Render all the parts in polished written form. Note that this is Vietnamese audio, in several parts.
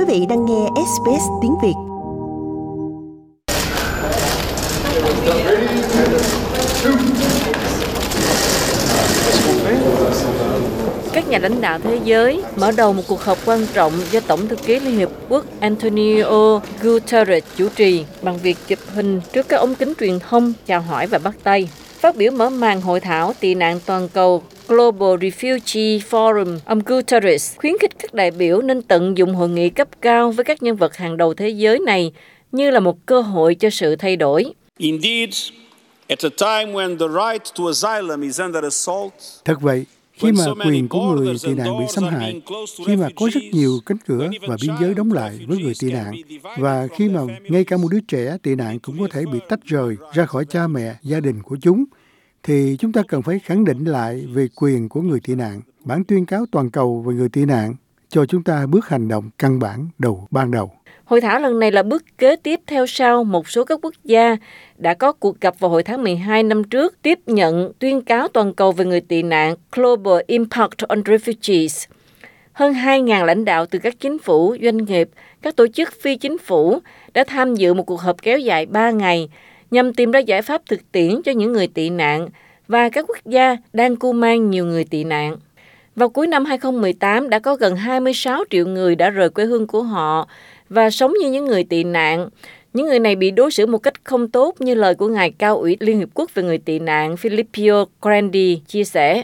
vị đang nghe SBS tiếng Việt. Các nhà lãnh đạo thế giới mở đầu một cuộc họp quan trọng do Tổng thư ký Liên Hiệp Quốc Antonio Guterres chủ trì bằng việc chụp hình trước các ống kính truyền thông chào hỏi và bắt tay. Phát biểu mở màn hội thảo tị nạn toàn cầu Global Refugee Forum, ông Guterres khuyến khích các đại biểu nên tận dụng hội nghị cấp cao với các nhân vật hàng đầu thế giới này như là một cơ hội cho sự thay đổi. Thật vậy, khi mà quyền của người tị nạn bị xâm hại, khi mà có rất nhiều cánh cửa và biên giới đóng lại với người tị nạn, và khi mà ngay cả một đứa trẻ tị nạn cũng có thể bị tách rời ra khỏi cha mẹ, gia đình của chúng, thì chúng ta cần phải khẳng định lại về quyền của người tị nạn. Bản tuyên cáo toàn cầu về người tị nạn cho chúng ta bước hành động căn bản ban đầu. Hội thảo lần này là bước kế tiếp theo sau một số các quốc gia đã có cuộc gặp vào hồi tháng 12 năm trước tiếp nhận tuyên cáo toàn cầu về người tị nạn Global Impact on Refugees. Hơn 2.000 lãnh đạo từ các chính phủ, doanh nghiệp, các tổ chức phi chính phủ đã tham dự một cuộc họp kéo dài 3 ngày nhằm tìm ra giải pháp thực tiễn cho những người tị nạn và các quốc gia đang cưu mang nhiều người tị nạn. Vào cuối năm 2018 đã có gần 26 triệu người đã rời quê hương của họ và sống như những người tị nạn. Những người này bị đối xử một cách không tốt như lời của Ngài Cao ủy Liên Hiệp Quốc về người tị nạn Filippo Grandi chia sẻ.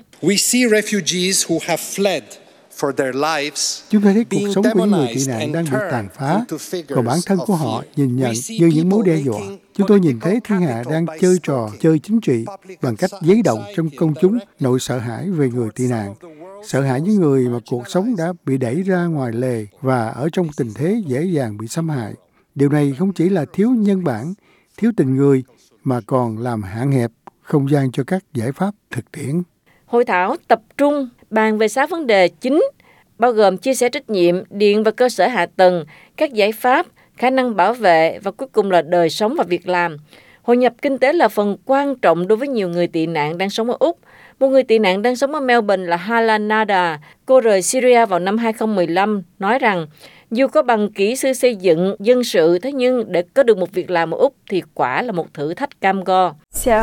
Chúng ta thấy cuộc sống của những người tị nạn đang bị tàn phá, còn bản thân của họ nhìn nhận như những mối đe dọa. Chúng tôi nhìn thấy thiên hạ đang chơi trò chơi chính trị bằng cách giấy động trong công chúng nỗi sợ hãi về người tị nạn. Sợ hãi những người mà cuộc sống đã bị đẩy ra ngoài lề và ở trong tình thế dễ dàng bị xâm hại. Điều này không chỉ là thiếu nhân bản, thiếu tình người, mà còn làm hạn hẹp không gian cho các giải pháp thực tiễn. Hội thảo tập trung bàn về 6 vấn đề chính, bao gồm chia sẻ trách nhiệm, điện và cơ sở hạ tầng, các giải pháp, khả năng bảo vệ và cuối cùng là đời sống và việc làm. Hội nhập kinh tế là phần quan trọng đối với nhiều người tị nạn đang sống ở Úc. Một người tị nạn đang sống ở Melbourne là Hala Nada. Cô rời Syria vào năm 2015, nói rằng dù có bằng kỹ sư xây dựng, dân sự, thế nhưng để có được một việc làm ở Úc thì quả là một thử thách cam go.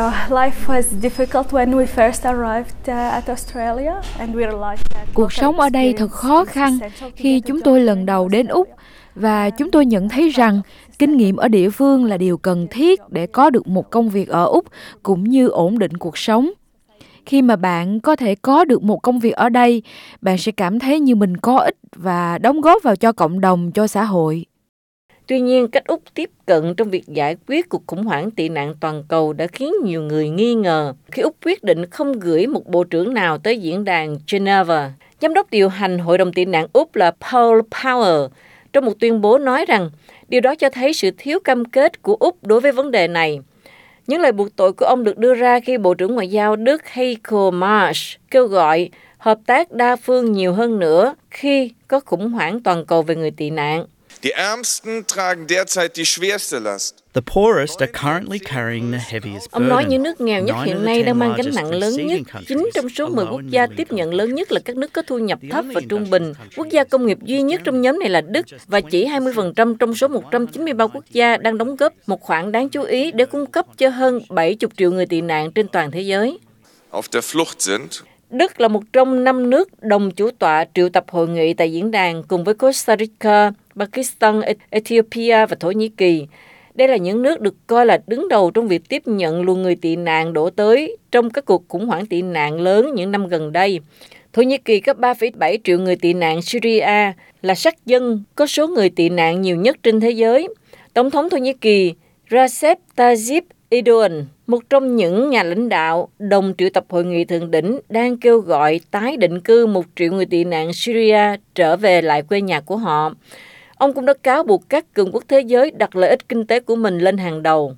Cuộc sống ở đây thật khó khăn khi chúng tôi lần đầu đến Úc, và chúng tôi nhận thấy rằng kinh nghiệm ở địa phương là điều cần thiết để có được một công việc ở Úc cũng như ổn định cuộc sống. Khi mà bạn có thể có được một công việc ở đây, bạn sẽ cảm thấy như mình có ích và đóng góp vào cho cộng đồng, cho xã hội. Tuy nhiên, cách Úc tiếp cận trong việc giải quyết cuộc khủng hoảng tị nạn toàn cầu đã khiến nhiều người nghi ngờ khi Úc quyết định không gửi một bộ trưởng nào tới diễn đàn Geneva. Giám đốc điều hành Hội đồng tị nạn Úc là Paul Power trong một tuyên bố nói rằng điều đó cho thấy sự thiếu cam kết của Úc đối với vấn đề này. Những lời buộc tội của ông được đưa ra khi Bộ trưởng Ngoại giao Đức Heiko Maas kêu gọi hợp tác đa phương nhiều hơn nữa khi có khủng hoảng toàn cầu về người tị nạn. Die Ärmsten tragen derzeit die schwerste Last. The poorest are currently carrying the heaviest burden. Ông nói những nước nghèo nhất hiện nay đang mang gánh nặng lớn nhất. 9 trong số 10 quốc gia tiếp nhận lớn nhất là các nước có thu nhập thấp và trung bình. Quốc gia công nghiệp duy nhất trong nhóm này là Đức, và chỉ 20% trong số 193 quốc gia đang đóng góp một khoản đáng chú ý để cung cấp cho hơn 70 triệu người tị nạn trên toàn thế giới. Auf der Flucht sind. Đức là một trong 5 nước đồng chủ tọa triệu tập hội nghị tại diễn đàn cùng với Costa Rica, Pakistan, Ethiopia và Thổ Nhĩ Kỳ. Đây là những nước được coi là đứng đầu trong việc tiếp nhận luồng người tị nạn đổ tới trong các cuộc khủng hoảng tị nạn lớn những năm gần đây. Thổ Nhĩ Kỳ có 3,7 triệu người tị nạn Syria, là sắc dân có số người tị nạn nhiều nhất trên thế giới. Tổng thống Thổ Nhĩ Kỳ Recep Tayyip Erdogan, một trong những nhà lãnh đạo đồng triệu tập hội nghị thượng đỉnh, đang kêu gọi tái định cư 1 triệu người tị nạn Syria trở về lại quê nhà của họ. Ông cũng đã cáo buộc các cường quốc thế giới đặt lợi ích kinh tế của mình lên hàng đầu.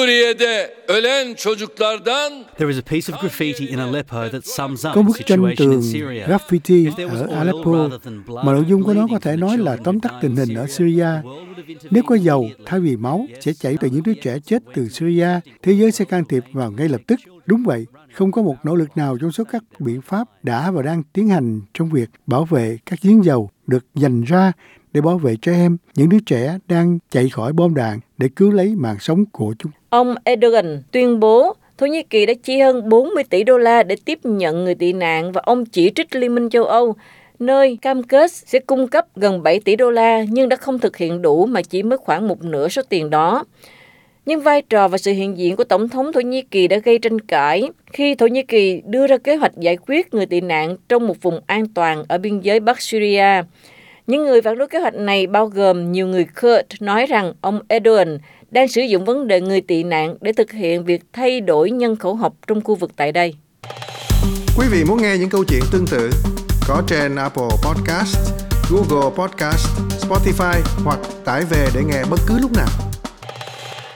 There is a piece of graffiti in Aleppo that sums up Có the bức tranh situation tường in Syria. graffiti ở Aleppo mà nội dung của nó có thể nói là tóm tắt tình hình ở Syria. Nếu có dầu thay vì máu sẽ chảy từ những đứa trẻ chết từ Syria, thế giới sẽ can thiệp vào ngay lập tức. Đúng vậy, không có một nỗ lực nào trong số các biện pháp đã và đang tiến hành trong việc bảo vệ các giếng dầu được dành ra để bảo vệ trẻ em, những đứa trẻ đang chạy khỏi bom đạn để cứu lấy mạng sống của chúng. Ông Erdogan tuyên bố Thổ Nhĩ Kỳ đã chi hơn 40 tỷ đô la để tiếp nhận người tị nạn và ông chỉ trích Liên minh châu Âu, nơi cam kết sẽ cung cấp gần 7 tỷ đô la nhưng đã không thực hiện đủ mà chỉ mới khoảng một nửa số tiền đó. Nhưng vai trò và sự hiện diện của Tổng thống Thổ Nhĩ Kỳ đã gây tranh cãi khi Thổ Nhĩ Kỳ đưa ra kế hoạch giải quyết người tị nạn trong một vùng an toàn ở biên giới Bắc Syria. Những người phản đối kế hoạch này bao gồm nhiều người Kurd nói rằng ông Erdogan đang sử dụng vấn đề người tị nạn để thực hiện việc thay đổi nhân khẩu học trong khu vực tại đây. Quý vị muốn nghe những câu chuyện tương tự có trên Apple Podcast, Google Podcast, Spotify hoặc tải về để nghe bất cứ lúc nào.